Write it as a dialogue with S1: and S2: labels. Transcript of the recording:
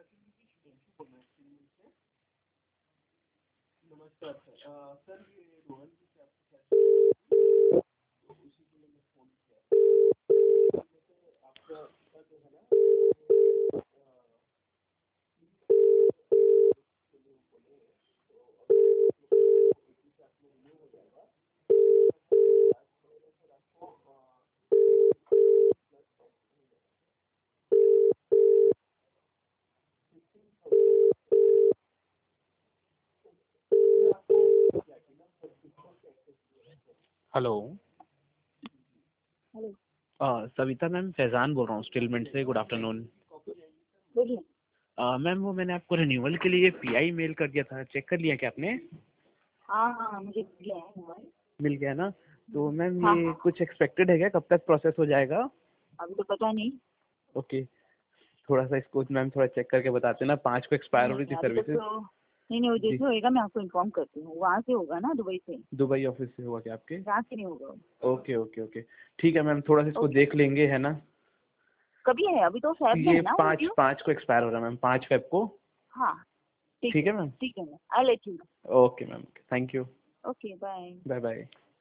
S1: नमस्कार sir. Sir ये रोहन जी से आपको तो उसी के लिए मैं फ़ोन किया। आपका आपका जो है ना hello.
S2: Hello.
S1: Savita ma'am, Faizan बोल रहा हूँ स्टिलमेंट से। Good afternoon.
S2: बोलिए।
S1: मैम वो मैंने आपको रिन्यूअल के लिए पीआई मेल कर दिया था, चेक कर लिया क्या आपने?
S2: हाँ हाँ, मुझे मिल गया है मोबाइल।
S1: मिल गया ना? तो मैम
S2: हाँ
S1: ये
S2: हाँ,
S1: कुछ एक्सपेक्टेड है क्या, कब तक प्रोसेस हो जाएगा?
S2: अभी तो पता नहीं।
S1: ओके, थोड़ा सा इसको मैम थोड़ा चेक करके बताते ना, 5 को एक्सपायर हो रही थी
S2: नहीं अभी तक
S1: सर्विसेज।
S2: तो नहीं, वो
S1: जी,
S2: जैसे होएगा मैं आपको इन्फॉर्म करती हूँ। वहाँ से होगा ना, दुबई से?
S1: दुबई ऑफिस से हुआ क्या आपके?
S2: यहाँ से नहीं होगा।
S1: ओके ओके ओके, ठीक है मैम, थोड़ा सा इसको
S2: ओके।
S1: देख लेंगे, है ना?
S2: कभी है? अभी तो फैब में
S1: ये
S2: है ना वो
S1: पाँच
S2: ड्यू?
S1: पाँच को एक्सपायर हो रहा है मैम, 5 फेब को।
S2: हाँ, ठीक
S1: ठीक
S2: है।
S1: है मैम।
S2: ठीक है ma'am, I let you.
S1: Okay ma'am, thank you.
S2: Okay, bye.
S1: Bye bye.